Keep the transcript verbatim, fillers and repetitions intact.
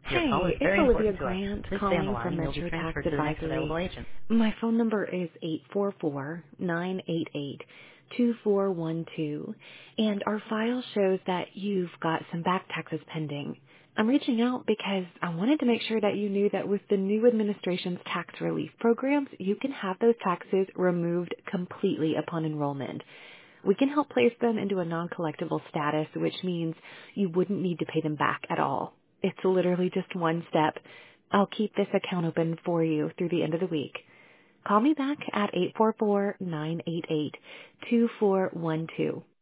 Your call Hey, is it's very Olivia important to us. Grant Please stay on the calling line from and you'll be Metro Tax transferred to the next Advisory. available agent. My phone number is eight four four, nine eight eight, two four one two, and our file shows that you've got some back taxes pending. I'm reaching out because I wanted to make sure that you knew that with the new administration's tax relief programs, you can have those taxes removed completely upon enrollment. We can help place them into a non-collectible status, which means you wouldn't need to pay them back at all. It's literally just one step. I'll keep this account open for you through the end of the week. Call me back at eight four four, nine eight eight, two four one two.